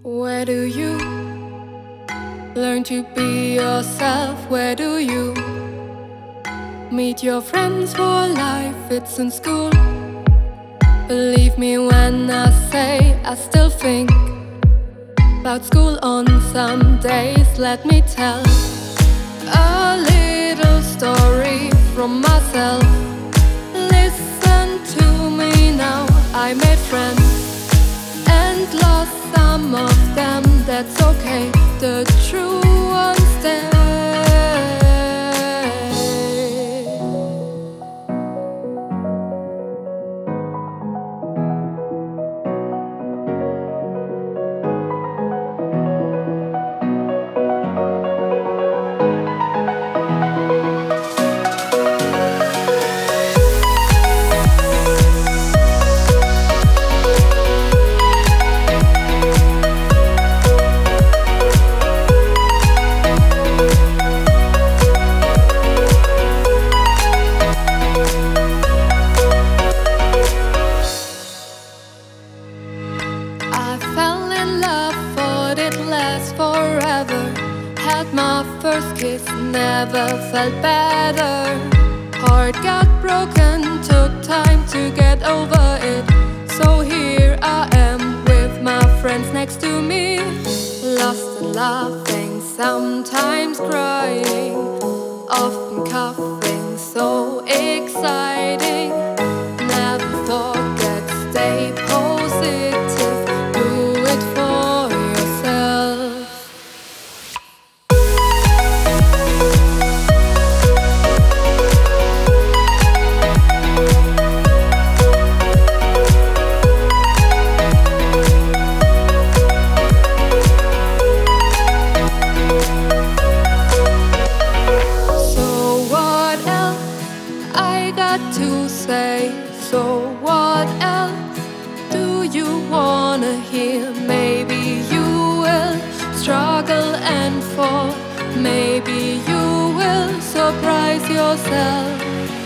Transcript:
Where do you learn to be yourself? Where do you meet your friends for life? It's in school. Believe me when I say I still think about school on some days. Let me tell a little story from myself. Listen to me now. I made friends and lost some of them. That's okay, the true ones stay. I fell in love, thought it lasts forever. Had my first kiss, never felt better. Heart got broken, took time to get over it. So here I am with my friends next to me, lost and laughing, sometimes crying, often coughing, so exciting. Never forget, stay positive, do it for yourself. So what else I got to say? So what else do you wanna hear? Maybe you will struggle and fall. Maybe you will surprise yourself.